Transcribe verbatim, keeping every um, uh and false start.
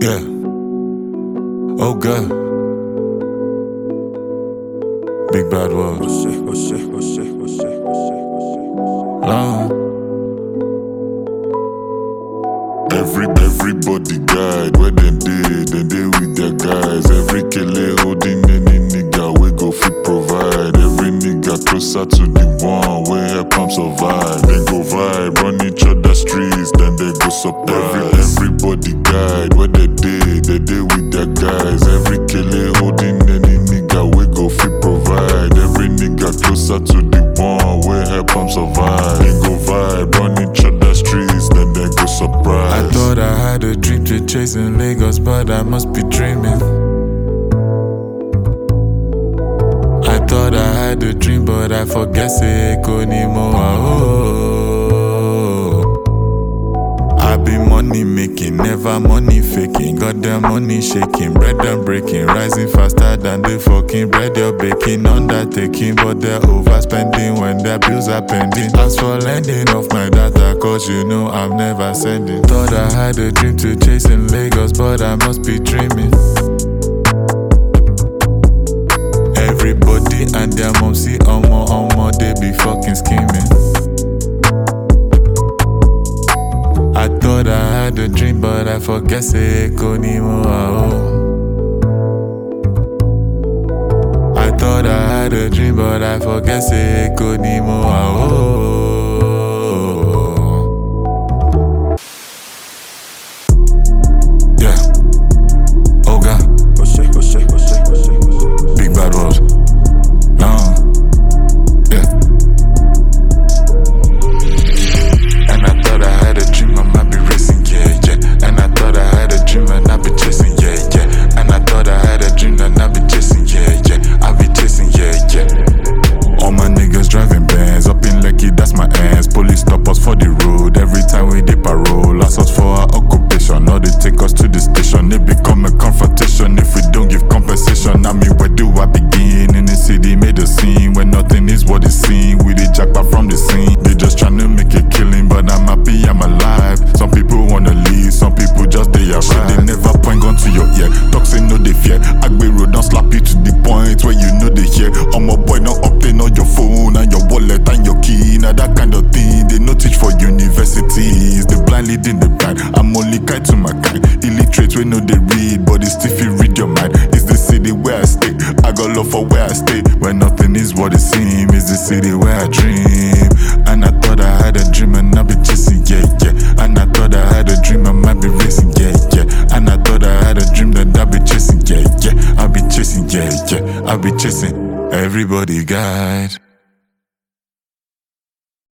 Yeah. Oh God. Big bad world. Long. Every everybody guide where them dey, them dey with their guys. Every kele holding any nigga we go fit provide. Every nigga closer to the one we help am survive. They go vibe, run each other streets, then they go surprise. Every, everybody guide where they dey, they dey with their guys. Every kele holding any nigga we go fit provide. Every nigga closer to the one we help am survive. They go vibe, run each other streets, then they go surprise. I thought I had a dream to chase in Lagos, but I must be dreaming. I thought I had a dream, but I forget say Eko ni mo wa oh. I be money making, never money faking. Got their money shaking, bread and breaking, rising faster than the fucking bread you're baking. Undertaking, but they're overspending when their bills are pending. As for lending off my data, cause you know I'm never sending. Thought I had a dream to chase in Lagos, but I must be dreaming. Everybody and their mom see omo omo, they be fucking scheming. I thought I had a dream, but I forget say Eko ni mo wa oh. I thought I had a dream, but I forget say Eko ni mo wa oh. Yeah. Oh God. Big bad world. Long. Yeah. And I thought I had a dream, I might be racing, yeah, yeah. And I thought I had a dream and I'd be chasing, yeah, yeah. And I thought I had a dream and I'd be chasing, yeah, yeah. I'll be chasing, yeah, yeah. All my niggas driving Benz, up in Lekki, that's my ends. Police stop us for the road, every time we dey parole. Ask us for our occupation, or they take us to the station. It become a confrontation if we don't give compensation. I mean, where do I begin? In the city, made a scene where nothing is what it seems. We dey jackpot from the scene, they just tryna make a killing, but I'm happy I'm alive. Some people wanna leave, some people just they arrive. Shit, they never point gun to your ear, talk say no they fear. Agbero don't slap you to the point where you know they hear. I'm a boy, not update on your phone and your wallet and your key. Now that kind of thing they no teach for universities. They blind leading the blind, I'm only kind to my kind. Illiterate we know they read, but it's still feel read your mind. It's the city where I stay, I got love for where I stay. When nothing is what it seems, it's the city where I dream. And I thought I had a dream and I'd be chasing, yeah, yeah. And I thought I had a dream, I might be racing, yeah, yeah. And I thought I had a dream that I'd be chasing, yeah, yeah. I'll be chasing, yeah, yeah. I'll be chasing. Everybody guide.